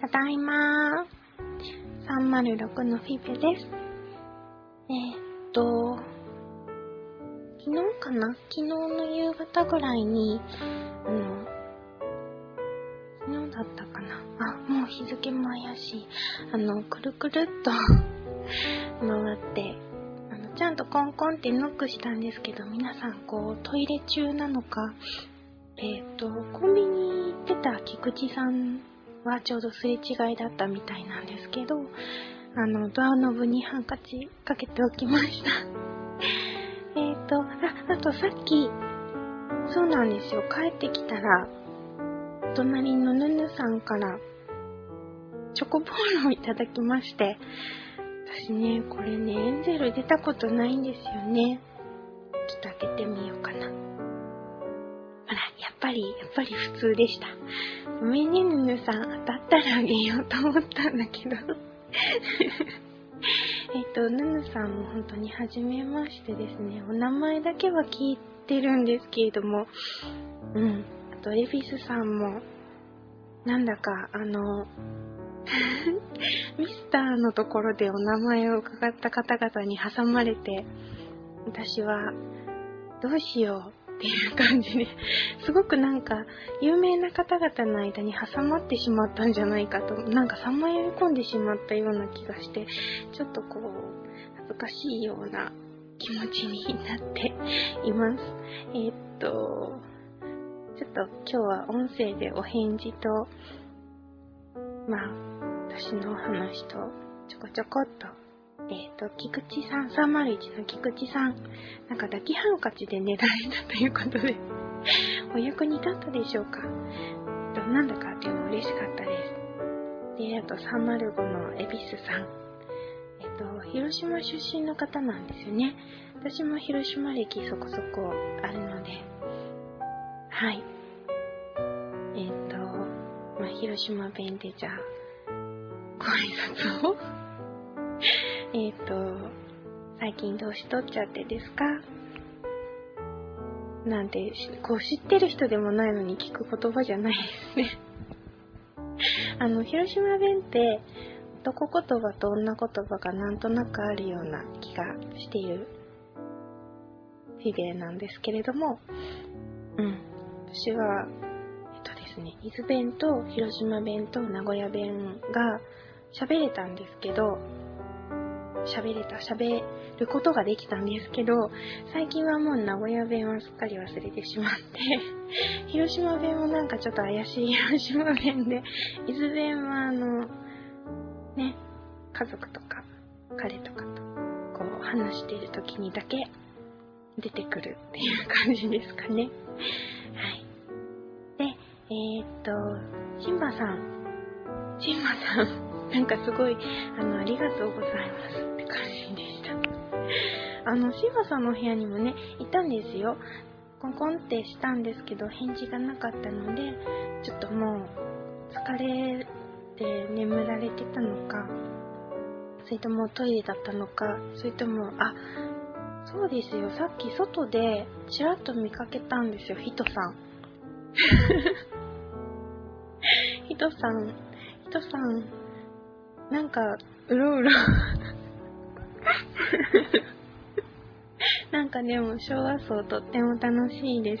ただいまー。306のフィベです。昨日かな？昨日の夕方ぐらいに、昨日だったかな？もう日付も怪しい。くるくるっと回って、ちゃんとコンコンってノックしたんですけど、皆さんトイレ中なのか、コンビニ行ってた菊池さんはちょうどすれ違いだったみたいなんですけど、ドアノブにハンカチかけておきました。あとさっき、そうなんですよ、帰ってきたら、隣のヌヌさんからチョコボールをいただきまして、私ね、これね、エンゼル出たことないんですよね。ちょっと開けてみようかな。ほら、やっぱり普通でした。ごめんね、ヌヌさん、当たったらあげようと思ったんだけど。ヌヌさんも本当に初めましてですね。お名前だけは聞いてるんですけれども、あとエビスさんも、なんだかミスターのところでお名前を伺った方々に挟まれて、私はどうしようっていう感じで、すごくなんか有名な方々の間に挟まってしまったんじゃないかと、なんかさまよい込んでしまったような気がして、ちょっと恥ずかしいような気持ちになっています。ちょっと今日は音声でお返事と、私のお話とちょこちょこっと、菊池さん、301の菊池さん、なんか抱きハンカチで寝られたということで、お役に立ったでしょうか？なんだかっていうの嬉しかったです。で、あと305のエビスさん、広島出身の方なんですよね。私も広島歴そこそこあるので、はい。広島弁でじゃあ、ご挨拶を最近年取っちゃってですか？なんて、知ってる人でもないのに聞く言葉じゃないですね。広島弁って、男言葉と女言葉がなんとなくあるような気がしているフィベなんですけれども、私は、ですね、伊豆弁と広島弁と名古屋弁が喋れたんですけど、喋ることができたんですけど、最近はもう名古屋弁はすっかり忘れてしまって広島弁もなんかちょっと怪しい広島弁で、伊豆弁は家族とか彼とかと話している時にだけ出てくるっていう感じですかね。はい。で、シンバさんなんかすごいありがとうございますって感じでした。シンバさんの部屋にもね、いたんですよ。コンコンってしたんですけど、返事がなかったので、ちょっともう疲れて眠られてたのか、それともトイレだったのか、それとも、そうですよ、さっき外でちらっと見かけたんですよ、ヒトさん。ヒトさん、なんか、うろうろ。なんかでも、昭和層とっても楽しいです。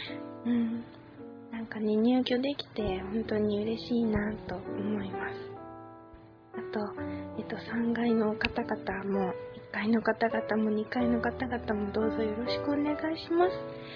なんかね、入居できて、本当に嬉しいなと思います。あと、3階の方々も、1階の方々も、2階の方々もどうぞよろしくお願いします。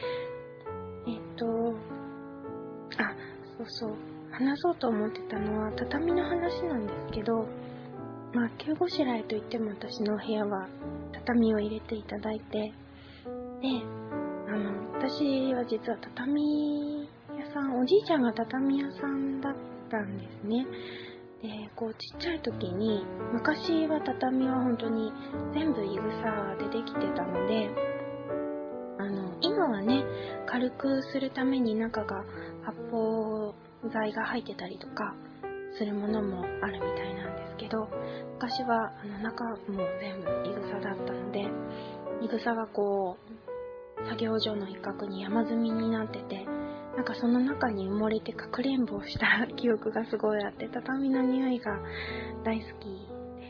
そう話そうと思ってたのは畳の話なんですけど、急ごしらえといっても私のお部屋は畳を入れていただいて、で、私は実は畳屋さん、おじいちゃんが畳屋さんだったんですね。で、ちっちゃい時に、昔は畳は本当に全部いぐさでできてたので、今はね、軽くするために中が発泡材が入ってたりとかするものもあるみたいなんですけど、昔は中も全部いぐさだったので、いぐさが作業所の一角に山積みになってて、なんかかその中に埋もれてかくれんぼをした記憶がすごいあって、畳の匂いが大好きです。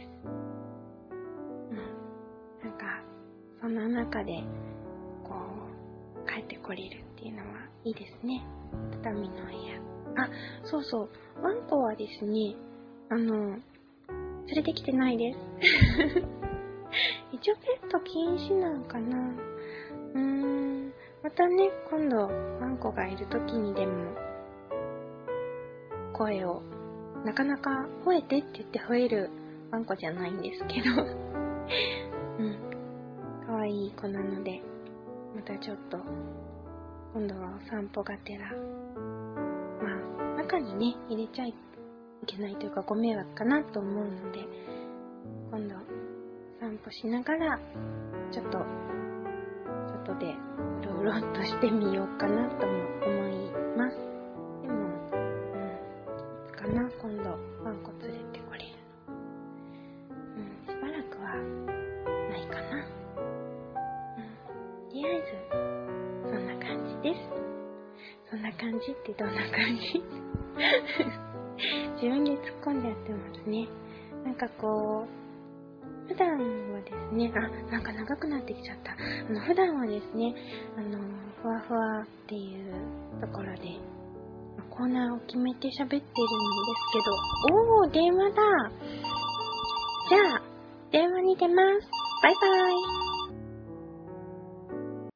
なんかそんな中でこう帰ってこれるっていうのはいいですね。畳の部屋。あ、そうそう。ワンコはですね、連れてきてないです。一応ペット禁止なんかな。またね、今度ワンコがいる時にでも声をなかなか吠えてって言って吠えるワンコじゃないんですけど可愛い子なので、またちょっと今度はお散歩がてら、中にね入れちゃいけないというかご迷惑かなと思うので、今度散歩しながらちょっと外でうろうろっとしてみようかなとも思います。でも、いつかな、今度ワンコ連れてこれるの。しばらくはないかな。とりあえずそんな感じです。そんな感じってどんな感じ自分で突っ込んじゃってますね。なんかこう普段はですね、なんか長くなってきちゃった。普段はですね、ふわふわっていうところで、コーナーを決めて喋ってるんですけど、電話だ。じゃあ、電話に出ます。バイバイ。